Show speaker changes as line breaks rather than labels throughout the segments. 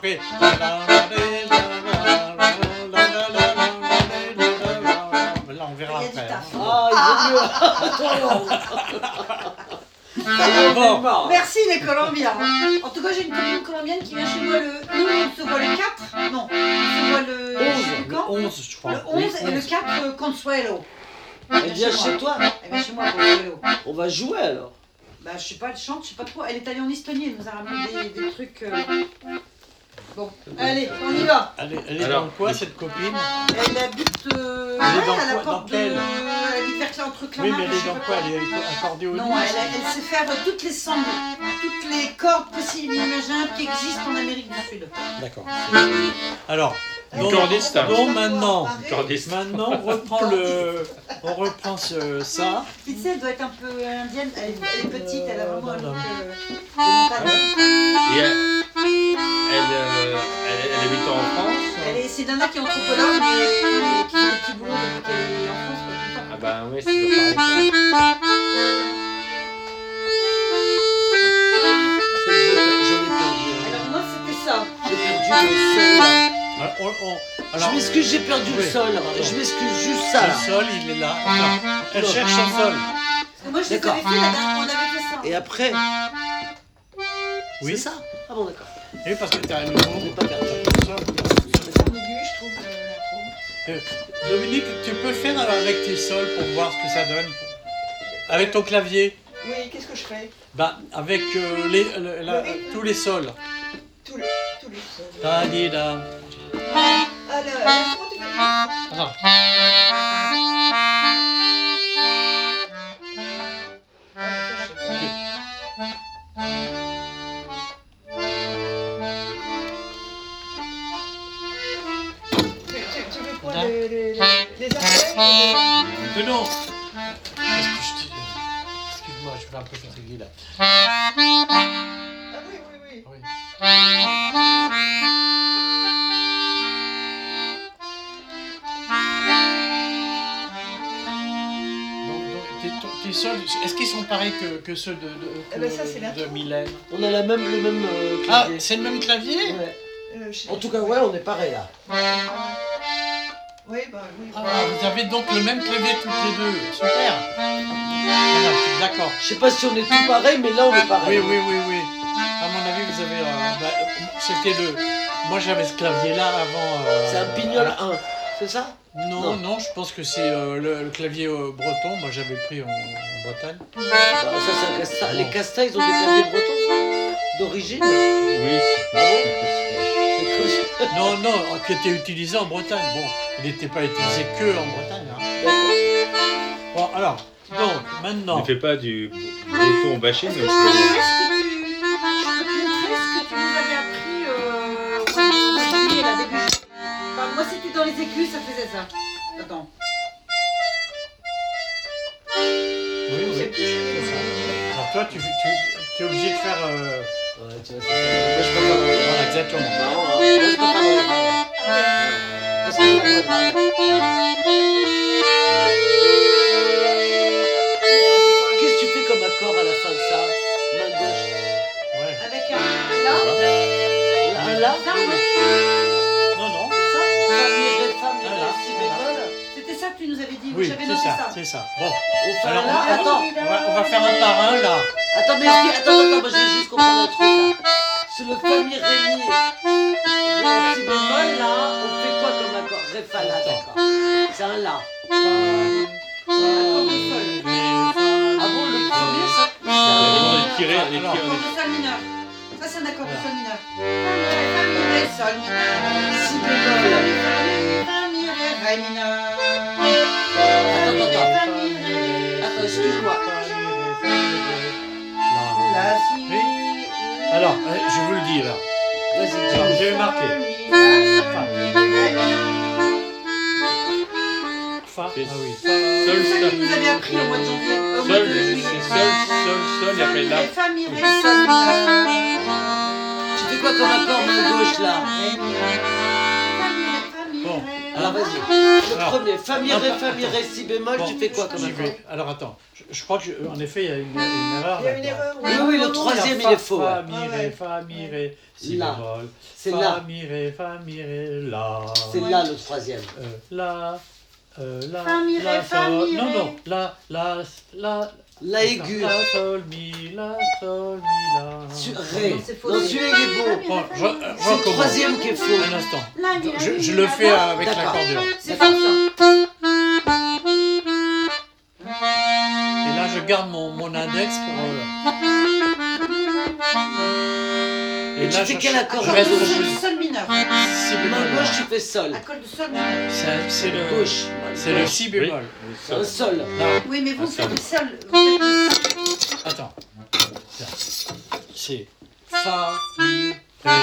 après. Là, on verra
Il y a du
après.
taf.
Bon.
Merci les Colombiens. En tout cas, j'ai une copine colombienne qui vient chez moi nous, on se voit le 4. Non, on se voit le
11,
quand
le 11, je crois.
Le 11 et le 4 Consuelo.
Elle vient chez toi.
Elle vient chez moi Consuelo.
On va jouer alors.
Bah, je sais pas, elle chante, je sais pas trop. Elle est allée en Estonie, elle nous a ramené des trucs. Bon, allez, on y va.
Elle est
Alors,
dans quoi, cette copine?
Elle habite
Elle est dans
à la
quoi,
porte
dans quelle?
Elle habite vers entre Clamart.
Oui, mais elle
je
est
sais
dans
pas
quoi? Elle est accordéoniste?
Non, elle sait faire toutes les sangles, toutes les cordes possibles et imaginables qui existent en Amérique du Sud.
D'accord. Alors,
Une cordiste.
donc maintenant,
Cordiste.
on reprend ça.
Tu sais, elle doit être un peu indienne, elle est petite, elle a vraiment un
non,
look
non.
de montagne.
Et elle habite en France.
C'est Nana qui est anthropologue et qui fait des petits boulots depuis qu'elle est en France quoi, tout le temps.
Ah bah ouais, c'est toujours pareil.
J'en ai perdu.
Alors moi c'était ça.
J'ai perdu le sol là.
Alors,
Je m'excuse, j'ai perdu le
oui,
sol.
pardon.
Je m'excuse juste ça
le
là.
sol, il est là. Attends, elle cherche son sol.
Parce que moi je les
D'accord.
avais fait la dernière fois, on avait fait ça.
Et après,
Oui.
c'est ça. Ah bon, d'accord.
Oui, parce que tu as le
On n'est
mot.
pas perdu.
C'est ambigu, je trouve.
Dominique, tu peux faire avec tes sols pour voir ce que ça donne. Avec ton clavier.
Oui, qu'est-ce que je fais?
Bah, avec tous les sols.
Tous les sols.
Ta-di-da.
Alors, comment tu fais?
Attends.
Tu veux quoi? Les arpèges ou
Mais non. Qu'est-ce que je dis? Excuse-moi, je suis un peu fatigué là.
Ah oui, oui, oui.
Oui. Donc, tes sols, est-ce qu'ils sont pareils que ceux
Eh ben, ça, c'est la
de
tour.
Mylène?
On a le même
Ah,
clavier.
c'est le même clavier?
Ouais.
Je-
En tout cas, ouais, on est pareil là.
Oui, bah oui.
Ah, vous avez donc le même clavier toutes les deux. Super. Voilà, d'accord.
Je sais pas si on est tous pareils, mais là on est
Oui,
pareil.
oui. À mon avis, vous avez. C'était le. Moi, j'avais ce clavier-là avant.
C'est un pignol 1, c'est ça?
Non, je pense que c'est le clavier breton. Moi, j'avais pris en Bretagne.
Bah, ça c'est un casta. Les castas, ils ont des claviers bretons d'origine.
Oui.
Ah bon? C'est cool.
Non, qui était utilisé en Bretagne. Bon, il n'était pas utilisé que en Bretagne. Hein.
D'accord.
Bon, alors, donc, maintenant.
Ne fais pas du breton bashing.
Est-ce que tu
parce
peux
que-
montrer ce que tu nous avais appris au mois de juillet, là, début? Bah, moi, c'était dans les écus, ça faisait ça. Attends.
Oui. Alors, toi, tu es obligé de faire.
Ouais, tu vois, c'est ça. Moi, je peux pas.
Voilà, exactement.
Marrant, hein. Moi, je peux pas. Parce que qu'est-ce que tu fais comme accord à la fin de ça? Main gauche.
Ouais.
Avec un là.
Un là?
Ça, ouais.
Non.
Ça? Fa, mi, ré, fa, mi,
Un
ré,
là.
si bémol.
C'était ça que tu nous avais dit.
Oui,
J'avais
c'est
noté
ça,
ça.
c'est ça. Bon,
On fait
alors
un là? Attends.
on va faire un par un là.
Attends, mais explique. Attends, moi je veux juste comprendre un truc là. Sur le fa, mi, ré, mi, ré, si bémol là, on fait quoi comme accord? Ré, fa, la, d'accord. C'est un là.
Accord de sol.
Ah bon, le premier, ça?
On est tiré,
Alors,
on est tiré,
Accord
on
de sol mineur. Ça, c'est un accord de sol mineur. Fa, mi, ré, sol mineur.
Si bémol.
Fa, mi, ré mineur.
Attends, excuse-moi.
La, si.
Oui. Alors, je vous le dis là.
Vas-y,
Alors,
dis.
je vais marquer. Fa.
C'est
Ah oui.
C'est
Sol,
ça
sol.
que vous avez appris au mois de janvier. Au mois
Sol,
de juillet.
c'est sol, et après là.
Fa, mi, ré, sol mineur.
Tu fais quoi comme accord main gauche là?
Bon,
Alors Alors vas-y. Le
Alors,
premier, fa mi ré, si bémol,
Bon,
tu fais quoi comme
j'y
accord?
vais. Alors attends, je crois qu'en effet, il y a une erreur.
Il y a
là.
une erreur, oui.
Oui, oui, le troisième, il est faux.
Fa,
Ouais.
mi,
Ouais,
ré,
ouais.
fa, mi, ré, si
La.
bémol.
C'est
Fa,
la.
mi, ré, la.
C'est là le troisième.
La,
Fa, mi, ré,
la,
fa,
sol.
mi,
Non,
ré.
non, la,
La aiguë.
La, sol, mi, la.
Ré.
c'est faux.
Non, celui-là il est bon.
Bon,
C'est le
recommence.
troisième qui est faux.
Un instant.
La, mi, la, mi,
Je
la,
le
la,
fais
la.
avec
D'accord.
l'accordéon.
C'est faux, ça.
Et là, je garde mon index pour.
Et tu fais quel accord
je
à
reste
gauche?
focus.
Sol mineur.
Si
Main
bémol.
gauche, tu fais sol.
Accord de sol mineur.
C'est le.
Gauche.
C'est le si bémol.
C'est un sol.
Non,
Oui, mais vous
Ah,
faites
sol.
le sol. Vous faites le sol.
attends. Tiens. C'est fa, mi, ré,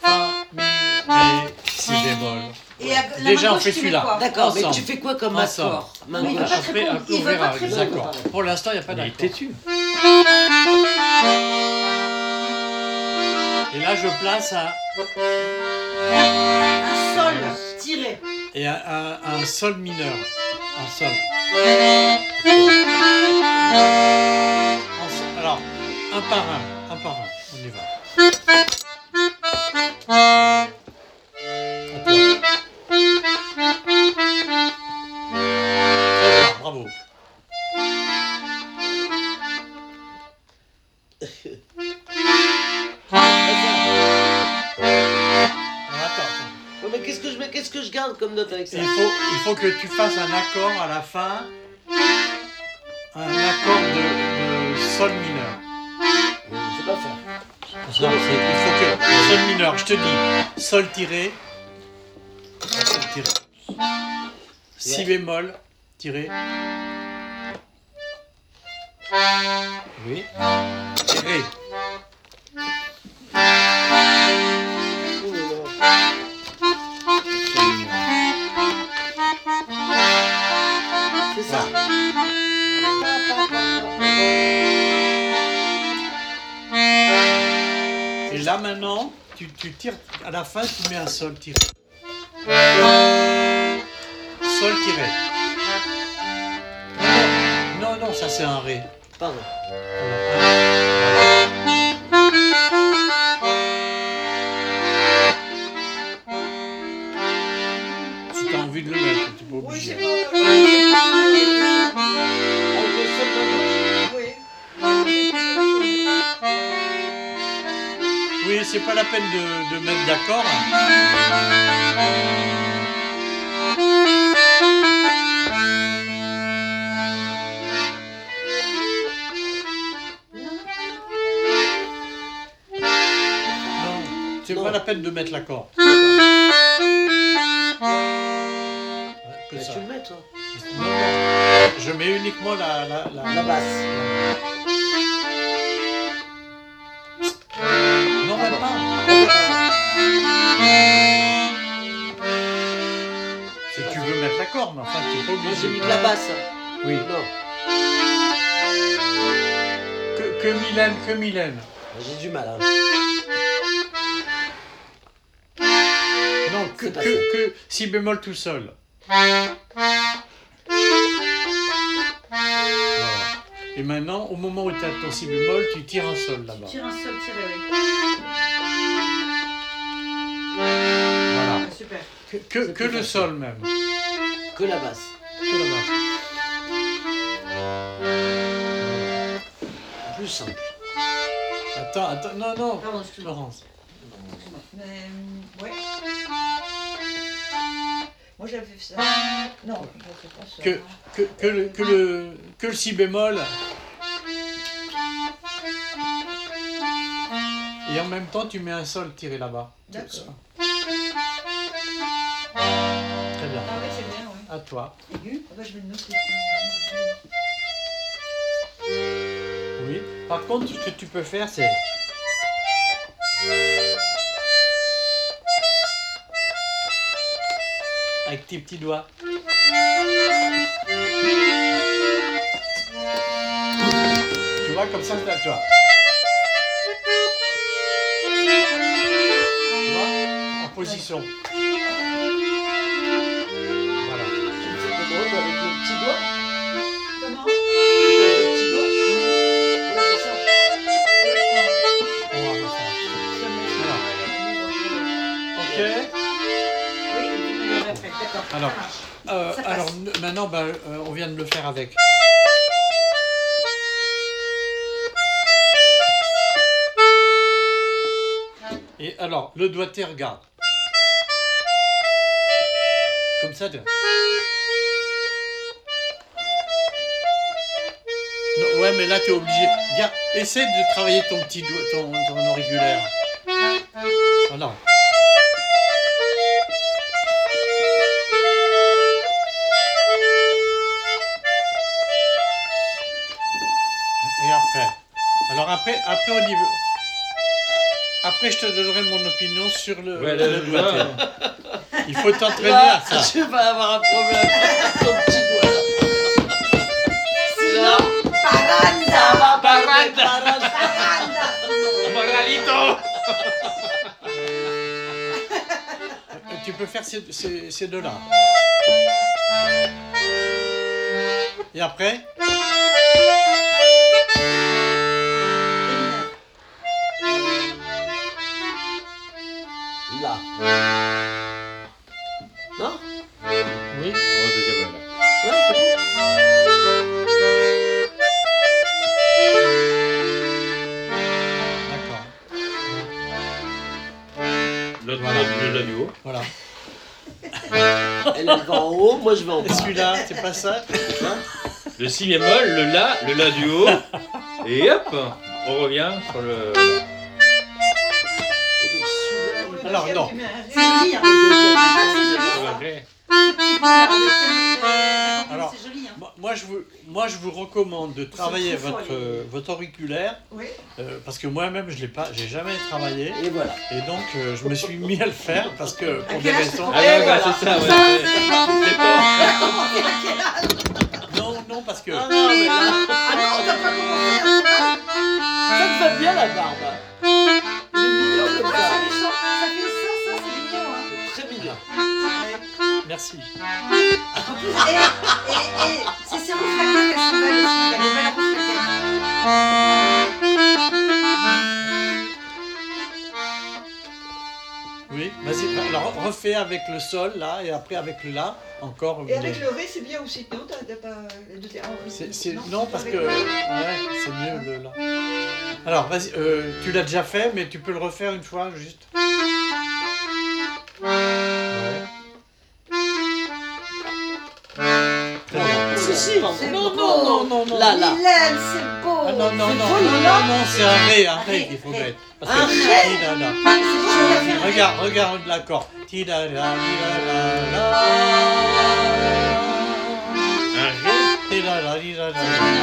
si bémol.
Et la main
Déjà, on
gauche,
fait
tu mets
celui-là.
quoi
D'accord, mais
Ensemble.
tu fais quoi comme
Ensemble.
accord? Main
Oui,
gauche.
pas
Après,
répondre.
après,
Il
on
veut
verra
pas te
les
répondre.
accords. Pour l'instant, il n'y a pas
Il est
d'accord.
têtu.
Et là, je place
Un sol tiré.
un sol mineur. Un sol. Alors, un par un. On y va. À toi. Très bien, bravo. Alors, attends.
Ouais, mais qu'est-ce que je garde comme note avec ça?
Il faut que tu fasses un accord à la fin, un accord de sol mineur.
Je sais pas faire.
Non, il faut que sol mineur, je te dis, sol tiré, sol tiré, si
Ouais.
bémol tiré, oui, tiré,
C'est ça.
et là maintenant, tu tires, à la fin tu mets un sol tiré, sol tiré. Non, ça c'est un ré.
Pardon.
Si tu as envie de le mettre, tu peux
Oui,
obligé.
c'est bon.
Avec le sol main gauche.
Oui.
Oui, c'est pas la peine de mettre d'accord. Non, c'est
Non.
pas la peine de mettre l'accord.
D'accord.
Que
Bah,
ça.
tu le mets, toi.
Non, non, je mets uniquement la
La basse.
Non, même pas. Si tu veux mettre l'accord, mais enfin, tu n'es pas
Moi, j'ai mis
obligé.
de la basse.
Oui.
Non.
Que Mylène.
J'ai du mal. Hein.
Non,
C'est pas ça.
que si bémol tout seul. Voilà. Et maintenant, au moment où tu as ton si bémol, tu tires un sol là-bas.
Tire un sol tiré, oui.
Voilà.
Ah, super.
Que
plus
le
facile.
sol même.
Que la basse.
Que la basse.
Plus simple.
Attends, non,
Pardon, excuse-moi.
Florence.
Ouais. Moi j'avais fait ça. Non, je fais pas ça.
Que le si bémol. Et en même temps, tu mets un sol tiré là-bas.
D'accord.
Très bien.
Ah ouais, c'est bien, oui.
À toi.
Aigu. Ah bah, je vais le noter.
Oui. Par contre, ce que tu peux faire, c'est. Avec tes petits doigts. Tu vois, comme ça, c'est à toi. Tu vois, en position.
doigt.
Comment
Le petit doigt. Ouais, c'est ça.
On va refaire. Ok.
Oui, tu me le répètes, d'accord.
Alors,
ça marche. Ça passe.
alors maintenant, on vient de le faire avec. Et alors, le doigté, regarde. Comme ça. Non, ouais, mais là, tu es obligé. Viens, essaie de travailler ton petit doigt, ton auriculaire. Voilà. Et après. Alors après au niveau. Après, je te donnerai mon opinion sur le doigté. Il faut t'entraîner
Là,
à ça.
tu vas avoir un problème avec ton petit doigt.
Sinon, paranda.
Paranda.
Paranda.
Moralito.
Tu peux faire ces deux-là. Et après,
Là. Non?
oui.
Oh, deuxième là.
Ouais, c'est bon.
D'accord.
L'autre,
Voilà.
le la du haut.
Voilà.
Elle va en haut, moi je vais en
Et
bas.
celui-là, c'est pas ça?
Le si bémol, le la du haut. Et hop, on revient sur le.
Et donc, celui-là,
Alors, non.
C'est joli, hein.
sur le ré.
Alors,
C'est joli, hein.
Moi, je vous recommande de travailler
trop fort,
votre auriculaire
Oui.
parce que moi-même, j'ai jamais travaillé
Et voilà.
et donc je me suis mis à le faire parce que pour des
quel âge
raisons.
Ah ouais, ouais, c'est ça, ouais. C'est pas.
Non, parce que
Ah non, mais là,
Ah non, on t'a pas commencé.
ça te va bien la barbe. Il est mignon comme
Ça
ça.
fait ça, c'est mignon, hein.
Très mignon.
merci.
En plus, et c'est ses roux flaquettes qu'elles sont belles aussi. Il y a des belles roux flaquettes.
Oui, vas-y. Alors refais avec le sol là et après avec le là encore.
Et avec le ré, c'est bien aussi. Non, t'as pas les deux termes.
Non, parce que ouais, c'est mieux le là. Alors vas-y, tu l'as déjà fait, mais tu peux le refaire une fois juste. Ouais. Très bien.
Si, si.
C'est
Non,
beau.
non.
Là, là.
Mylène, c'est beau.
Ah, non,
C'est beau, Lola.
non, c'est un ré qu'il faut
Ré.
mettre. Parce
Un
que,
ré.
ti-da-da.
C'est beau, on a fait un ré.
Regarde l'accord. Ti-da-da, ti-da-da-da.
Un ré
Ti-da-da, ti-da-da.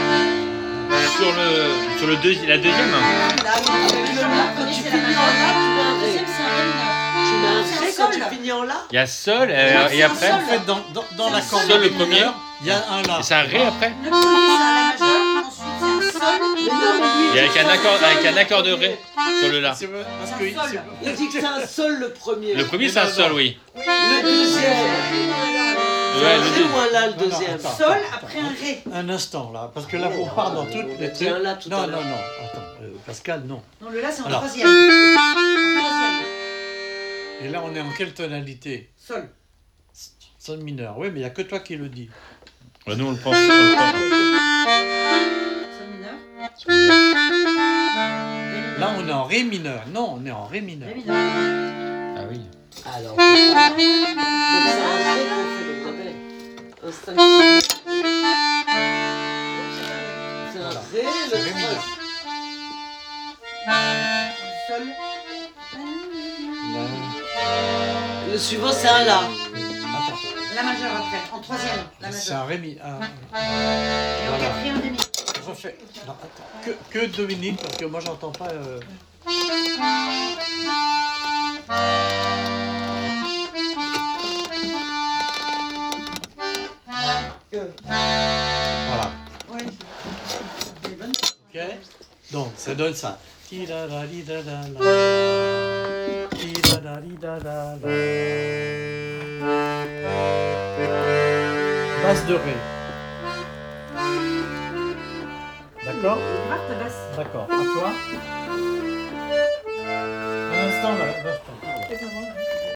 sur la deuxième.
Là, avec le là, quand tu finis en là, tu mets un ré. Tu mets un ré quand tu finis en là.
Il y a sol et après.
En fait, dans l'accord
Sol, le
de
premier.
mineur, il y a un là.
Et c'est un ré après.
Le premier, c'est un la majeur. Ensuite, c'est un sol.
Mais non, mais lui,
Et avec un accord de ré sur le la.
C'est vrai, parce
Un
que
sol.
il dit que c'est un sol le premier.
Le premier c'est un sol, oui.
Le deuxième.
Ouais,
un
le
ré
deux.
ou un là le
Non, non,
deuxième.
attends.
Sol après un ré.
un instant là, parce que là, on part dans toutes les
C'est un là tout
Non,
à l'heure.
non, attends, Pascal, non.
Non, le là, c'est en
Alors.
troisième. En troisième.
Et là, on est en quelle tonalité?
Sol.
Sol mineur. Oui, mais il n'y a que toi qui le dis.
Ouais, nous on le prend.
Sol mineur.
Là, on est en ré mineur. Non, on est en ré mineur.
Ré mineur.
Ah oui.
Alors, donc c'est un ré qu'on fait le brevet. Instinctivement. C'est un ré,
C'est
le
ré mineur.
Sol.
Là.
Le suivant, c'est un là.
Attends,
La majeure après. En troisième. La
c'est
majeure.
un ré mineur.
Et en
Voilà.
quatrième demi.
Refais. Non, attends. Que Dominique, parce que moi, j'entends pas. Voilà.
Oui. C'est bonne.
Ok. Donc, ça donne ça. Ti-da-da-di-da-da-la. Ti-da-da-di-da-da-la. Basse de ré. D'accord.
Grave ta basse.
D'accord. À toi.